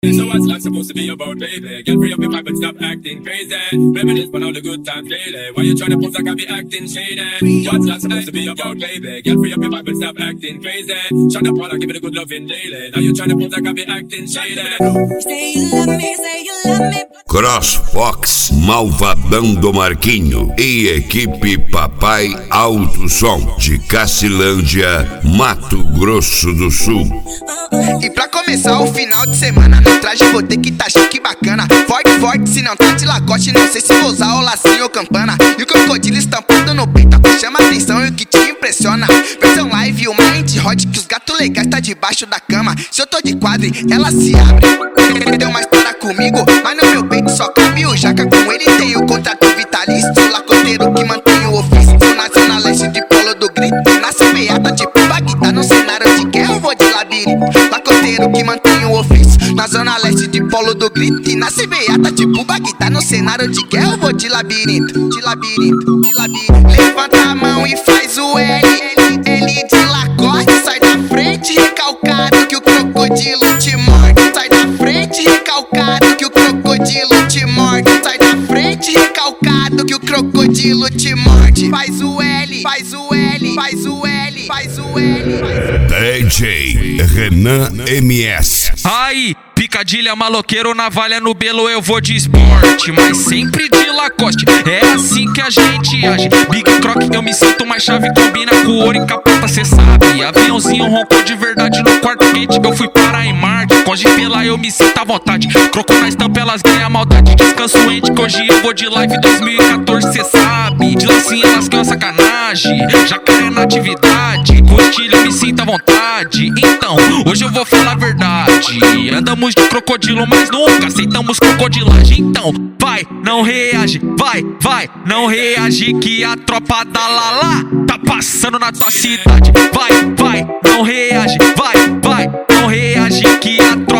So what's life supposed to be about, baby? Get free up your mind but stop acting crazy. Reminisce on all the good times lately. Why you tryna pose like I be acting shady? What's life supposed to be about, baby? Get free up your mind but stop acting crazy. Shut up while I give it a good loving daily. Now you tryna pose like I be acting shady. Say you love me, say you love me. CrossFox, Malvadão do Marquinho e equipe Papai Alto Som de Cacilândia, Mato Grosso do Sul. E pra começar o final de semana, no traje vou ter que tá chique bacana. Forte, forte, se não tá de Lacoste, não sei se vou usar o lacinho ou campana. E o crocodilo estampado no peito, que chama atenção e o que te impressiona. Versão live, uma mind hot, que os gatos legais tá debaixo da cama. Se eu tô de quadro, ela se abre. Tem uma história comigo, mas no meu peito só cabe o jaca. Com ele tem o contrato vitalício, lacoteiro que mantém o ofício. Na zona leste de Polo do Grito, nasce beata tipo Bagdá. No cenário de guerra eu vou de labirinto, lacoteiro que mantém o ofício. Na zona leste de Polo do Grito, e nasce beata tipo Bagdá. No cenário de guerra eu vou de labirinto, de labirinto, de labirinto. Levanta a mão e faz o L, L de Lacoste. Sai da frente recalcado que o crocodilo te morde. Sai da frente recalcado que o crocodilo te morde. Sai da frente recalcado que o crocodilo te morde. Faz o L, faz o L, faz o L, faz o L, faz o DJ Renan MS. Aí, picadilha, maloqueiro, navalha no belo, eu vou de esporte, mas sempre de Lacoste, é assim que a gente age. Big Croc, eu me sinto mais chave, combina com ouro e capota, cê sabe. Aviãozinho roncou de verdade no quarto quente, eu fui para em Marte. Com pela eu me sinto à vontade, croco na estampa, elas ganham maldade. Descanso ente, que hoje eu vou de live 2014, cê sabe. De lacinha elas ganham sacanagem, jacaré na atividade. Com estilo eu me sinto à vontade, então hoje eu vou falar a verdade. Andamos de crocodilo, mas nunca aceitamos crocodilagem. Então, vai, não reage, vai, não reage, que a tropa da Lala tá passando na tua cidade. Vai, não reage, vai, não reage, que a tropa